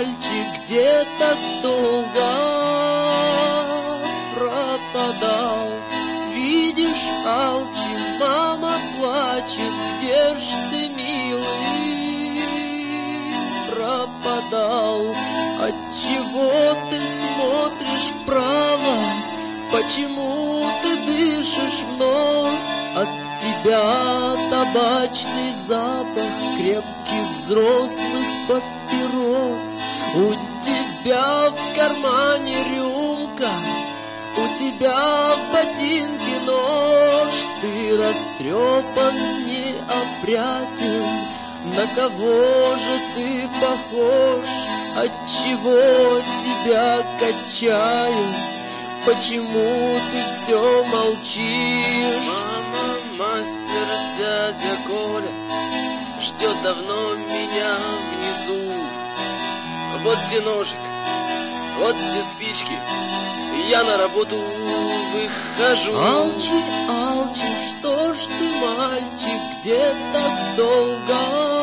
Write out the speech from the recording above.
мальчик, где так долго пропадал? Видишь, Алчи, мама плачет, где ж ты, милый, пропадал? Отчего ты смотришь вправо? Почему ты дышишь в нос? От тебя табачный запах крепких взрослых папирос. У тебя в кармане рюмка, у тебя в ботинке нож. Ты растрепан, неопрятен, на кого же ты похож? Отчего тебя качает? Почему ты все молчишь? Мама, мастер, дядя Коля ждет давно меня внизу. Вот где ножик, вот где спички, я на работу выхожу. Алчи, Алчи, что ж ты, мальчик, где так долго